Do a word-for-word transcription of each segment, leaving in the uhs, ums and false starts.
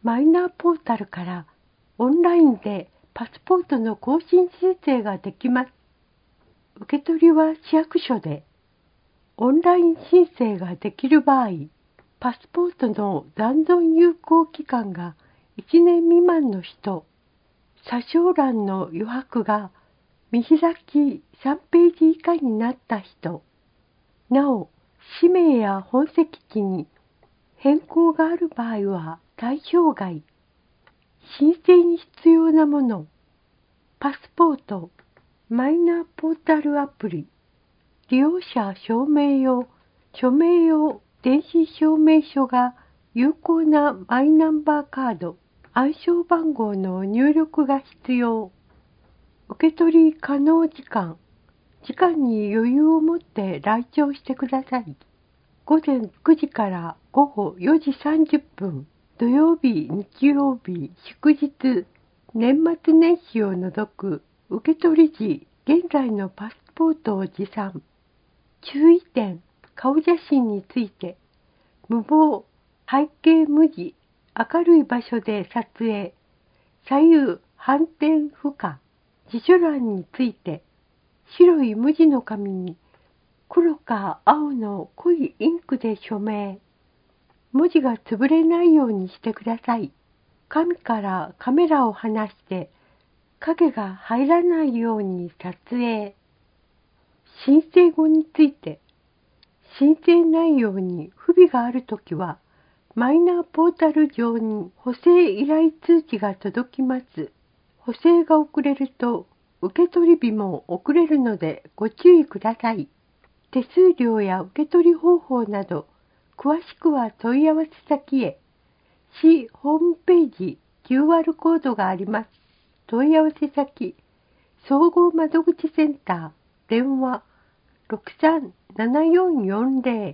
マイナーポータルからオンラインでパスポートの更新申請ができます。受け取りは市役所で。オンライン申請ができる場合、パスポートの残存有効期間がいちねん未満の人、査証欄の余白が見開きさんページ以下になった人、なお、氏名や本籍地に変更がある場合は対象外。申請に必要なもの、パスポート、マイナーポータルアプリ、利用者証明用、署名用電子証明書が有効なマイナンバーカード、暗証番号の入力が必要。受け取り可能時間、時間に余裕を持って来庁してください。午前くじから午後よじさんじゅっぷん、土曜日、日曜日、祝日、年末年始を除く受け取り時、現在のパスポートを持参。注意点、顔写真について、無謀、背景無地、明るい場所で撮影、左右反転不可、辞書欄について、白い無地の紙に黒か青の濃いインクで署名。文字が潰れないようにしてください。紙からカメラを離して影が入らないように撮影。申請後について、申請内容に不備があるときは、マイナーポータル上に補正依頼通知が届きます。補正が遅れると、受け取り日も遅れるのでご注意ください。手数料や受け取り方法など、詳しくは問い合わせ先へ。市ホームページ キューアール コードがあります。問い合わせ先、総合窓口センター、電話ろくさんななよんよんぜろ。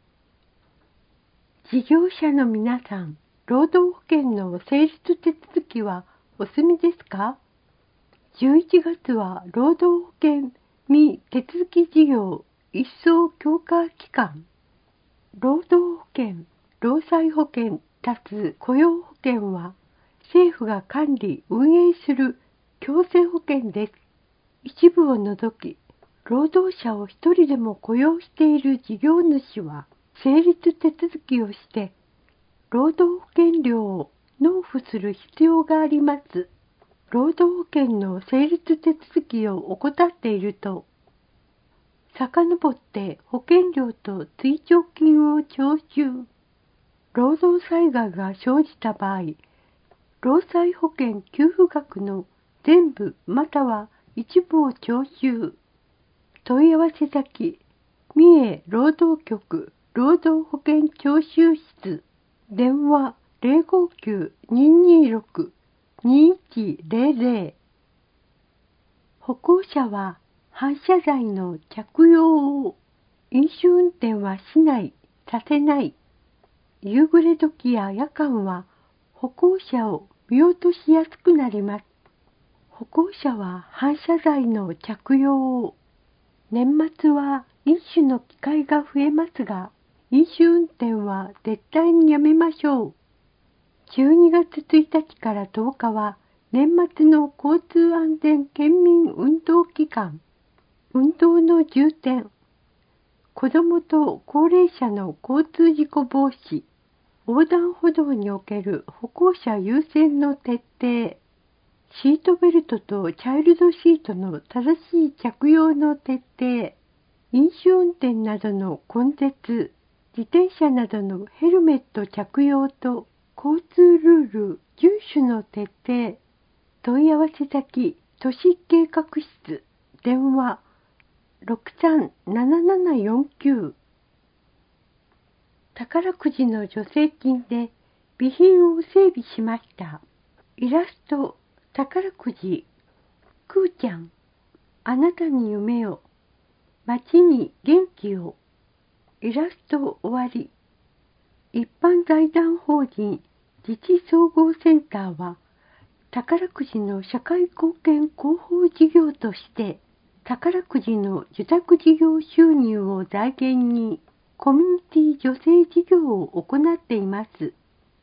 事業者の皆さん、労働保険の成立手続きはお済みですか？じゅういちがつは労働保険未手続き事業一層強化期間。労働保険、労災保険、たつ雇用保険は政府が管理・運営する強制保険です。一部を除き、労働者を一人でも雇用している事業主は成立手続きをして労働保険料を納付する必要があります。労働保険の成立手続きを怠っていると、遡って保険料と追徴金を徴収。労働災害が生じた場合、労災保険給付額の全部または一部を徴収。問い合わせ先、三重労働局労働保険徴収室、電話 ゼロごきゅう にーにーろく にーいちゼロゼロ。歩行者は反射材の着用を、飲酒運転はしない、させない。夕暮れ時や夜間は歩行者を見落としやすくなります。歩行者は反射材の着用を。年末は飲酒の機会が増えますが、飲酒運転は絶対にやめましょう。じゅうにがつついたちからとおかは年末の交通安全県民運動期間。運動の重点。子どもと高齢者の交通事故防止。横断歩道における歩行者優先の徹底。シートベルトとチャイルドシートの正しい着用の徹底。飲酒運転などの根絶。自転車などのヘルメット着用と交通ルール遵守の徹底。問い合わせ先、都市計画室、電話ろくさんななななよんきゅう。宝くじの助成金で備品を整備しました。イラスト、宝くじ、くーちゃん、あなたに夢を、街に元気を。イラスト終わり。一般財団法人自治総合センターは、宝くじの社会貢献広報事業として、宝くじの受託事業収入を財源に、コミュニティ助成事業を行っています。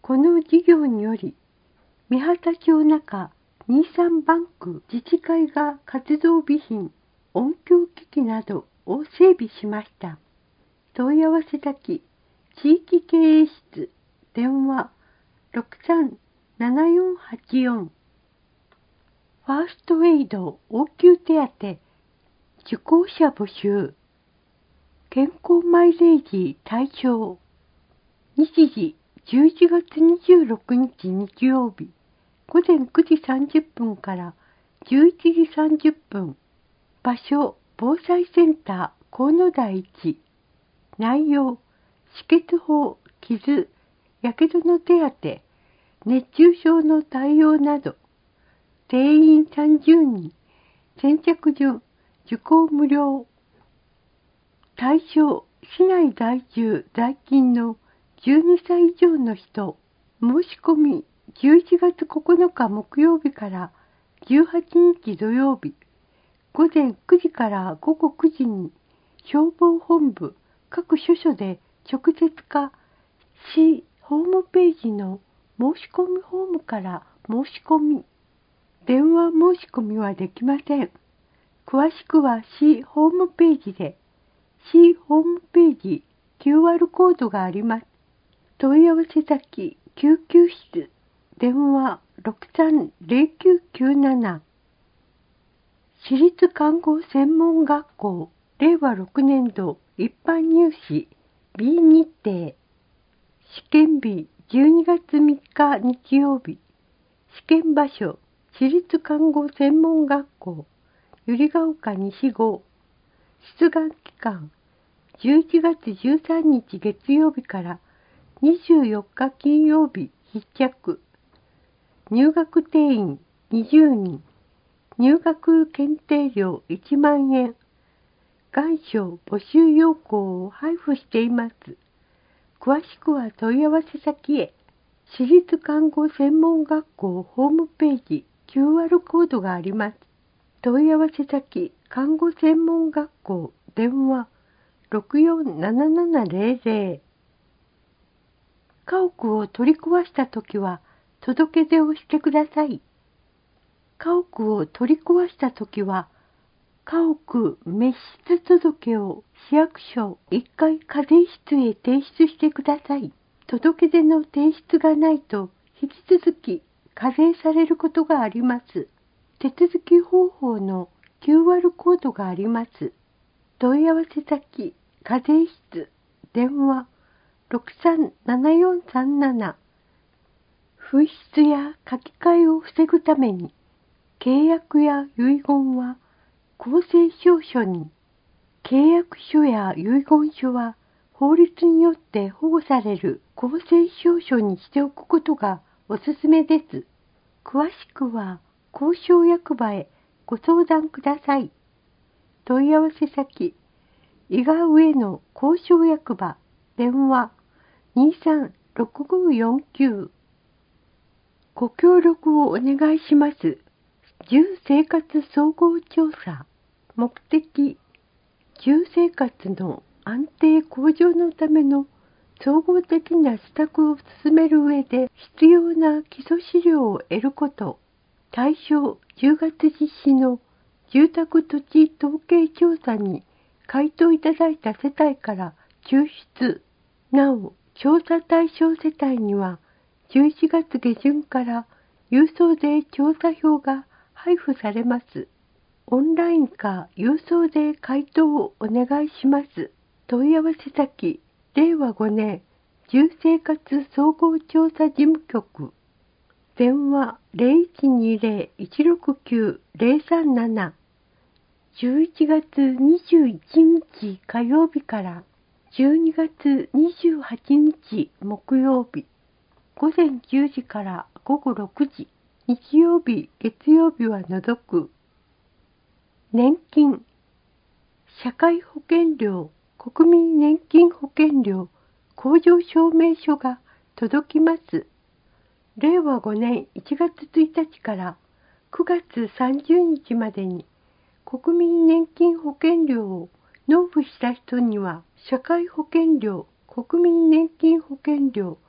この事業により、三畑町中にじゅうさんばんく自治会が活動備品、音響機器などを整備しました。問い合わせ先、地域経営室、電話ろくさんななよんはちよん。ファーストエイド応急手当、受講者募集。健康マイレージ対象。日時じゅういちがつにじゅうろくにち日曜日、ごぜんくじさんじゅっぷんからじゅういちじさんじゅっぷん。場所、防災センター、河野台いち。内容、止血法、傷、やけどの手当、熱中症の対応など。定員さんじゅうにん。先着順、受講無料。対象、市内在住、在勤のじゅうにさい以上の人。申し込み、じゅういちがつここのか木曜日からじゅうはちにち土曜日、ごぜんくじからごごくじに消防本部各所所で直接か市ホームページの申し込みフォームから申し込み。電話申し込みはできません。詳しくは市ホームページで、市ホームページ キューアール コードがあります。問い合わせ先、救急室、電話ろくさんぜろきゅうきゅうなな。私立看護専門学校、れいわろくねんど一般入試 B 日程。試験日じゅうにがつみっか日曜日。試験場所、私立看護専門学校、百合ヶ丘西号。出願期間、じゅういちがつじゅうさんにち月曜日からにじゅうよっか金曜日必着。入学定員にじゅうにん。入学検定料いちまんえん。願書募集要項を配布しています。詳しくは問い合わせ先へ。私立看護専門学校ホームページ キューアール コードがあります。問い合わせ先、看護専門学校、電話ろくよんななななぜろぜろ。家屋を取り壊したときは届け出をしてください。家屋を取り壊したときは、家屋滅失届を市役所いっかい課税室へ提出してください。届け出の提出がないと引き続き課税されることがあります。手続き方法の キューアール コードがあります。問い合わせ先、課税室、電話ろくさんななよんさんなな。紛失や書き換えを防ぐために、契約や遺言は公正証書に、契約書や遺言書は法律によって保護される公正証書にしておくことがおすすめです。詳しくは公証役場へご相談ください。問い合わせ先、伊賀上野公証役場、電話にさんろくごよんきゅう。ご協力をお願いします。住生活総合調査。目的、住生活の安定向上のための総合的な施策を進める上で必要な基礎資料を得ること。対象じゅうがつ実施の住宅土地統計調査に回答いただいた世帯から抽出。なお、調査対象世帯にはじゅういちがつげじゅんから郵送税調査票が配布されます。オンラインか郵送で回答をお願いします。問い合わせ先、れいわごねん住生活総合調査事務局。電話ゼロいちにゼロ いちろくきゅう ゼロさんなな。じゅういちがつにじゅういちにち火曜日からじゅうにがつにじゅうはちにち木曜日、ごぜんじゅうじからごごろくじ、日曜日、月曜日は除く。年金、社会保険料、国民年金保険料、控除証明書が届きます。れいわごねんいちがつついたちからくがつさんじゅうにちまでに国民年金保険料を納付した人には社会保険料、国民年金保険料、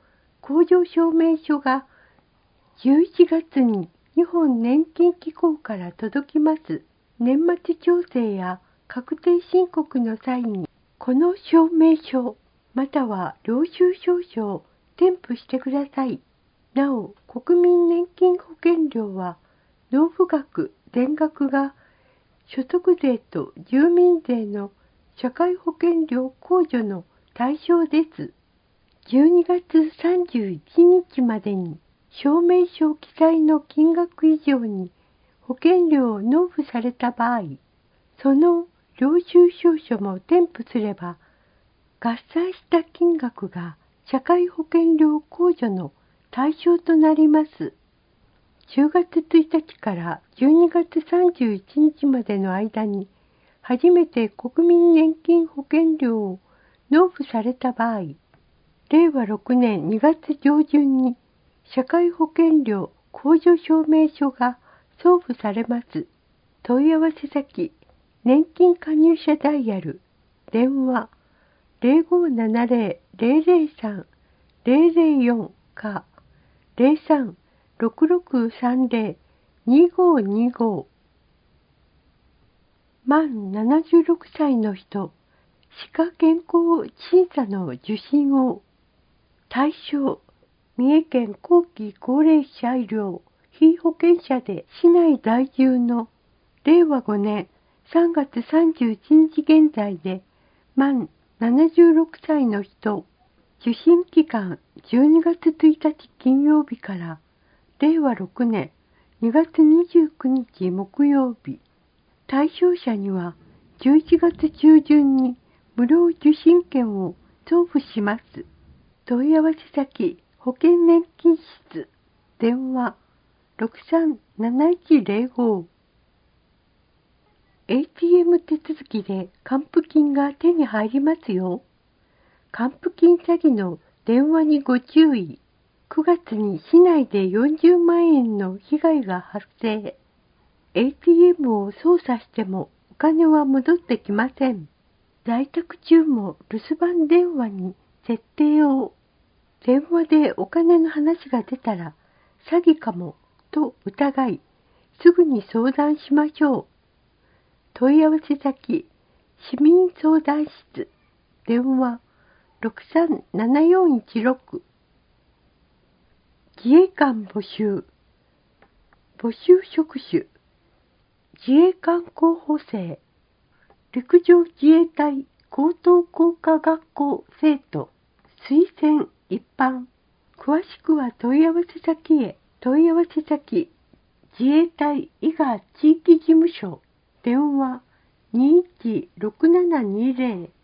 控除証明書がじゅういちがつに日本年金機構から届きます。年末調整や確定申告の際に、この証明書または領収証書を添付してください。なお、国民年金保険料は納付額、全額が所得税と住民税の社会保険料控除の対象です。じゅうにがつさんじゅういちにちまでに証明書記載の金額以上に保険料を納付された場合、その領収証書も添付すれば、合算した金額が社会保険料控除の対象となります。じゅうがつついたちからじゅうにがつさんじゅういちにちまでの間に、初めて国民年金保険料を納付された場合、れいわろくねんにがつじょうじゅんに社会保険料控除証明書が送付されます。問い合わせ先、年金加入者ダイヤル、電話ゼロごななゼロ ゼロゼロさん ゼロゼロよんかゼロさん ろくろくさんゼロ にごにご。満ななじゅうろくさいの人、歯科健康審査の受診を。対象、三重県後期高齢者医療被保険者で市内在住のれいわごねんさんがつさんじゅういちにち現在で満ななじゅうろくさいの人、受診期間じゅうにがつついたち金曜日かられいわろくねんにがつにじゅうくにち木曜日。対象者にはじゅういちがつちゅうじゅんに無料受診券を送付します。問い合わせ先、保険年金室、電話ろくさんなないちゼロご。エーティーエム 手続きで還付金が手に入りますよ。還付金詐欺の電話にご注意。くがつに市内でよんじゅうまんえんの被害が発生。エーティーエム を操作してもお金は戻ってきません。在宅中も留守番電話に設定を。電話でお金の話が出たら詐欺かもと疑い、すぐに相談しましょう。問い合わせ先、市民相談室、電話ろくさんななよんいちろく。自衛官募集。募集職種、自衛官候補生、陸上自衛隊高等工科学校生徒、推薦一般。詳しくは問い合わせ先へ。問い合わせ先、自衛隊伊賀地域事務所、電話にいちろくななにゼロ